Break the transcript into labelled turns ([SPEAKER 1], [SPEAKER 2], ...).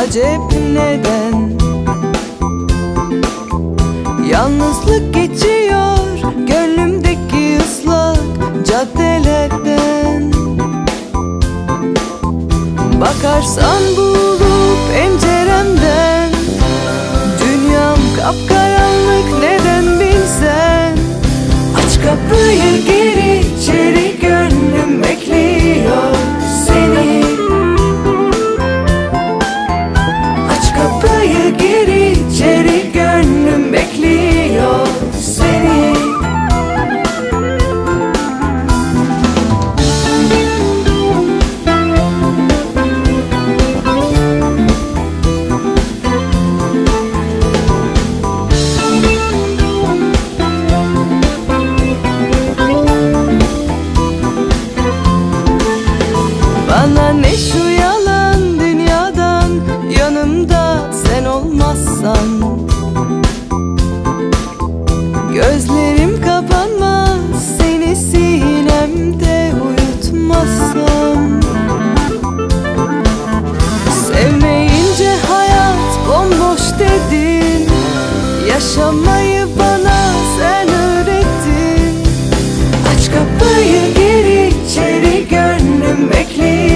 [SPEAKER 1] acep neden? Yalnızlık geçiyor gönlümdeki ıslak caddelerden. Bakarsan bulup penceremden, dünyam kapkaranlık neden bilsen. Aç kapıyı gir içeri, gönlüm bekliyor seni. Aç kapıyı gir içeri, gönlüm bekliyor seni. Bana ne şu yalan dünyadan, yanımda sen olmazsan. Gözlerim kapanmaz seni sinemde uyutmazsam. Sevmeyince hayat bomboş dedin, yaşamayı bana sen öğrettin. Aç kapıyı gir içeri, gönlüm bekliyor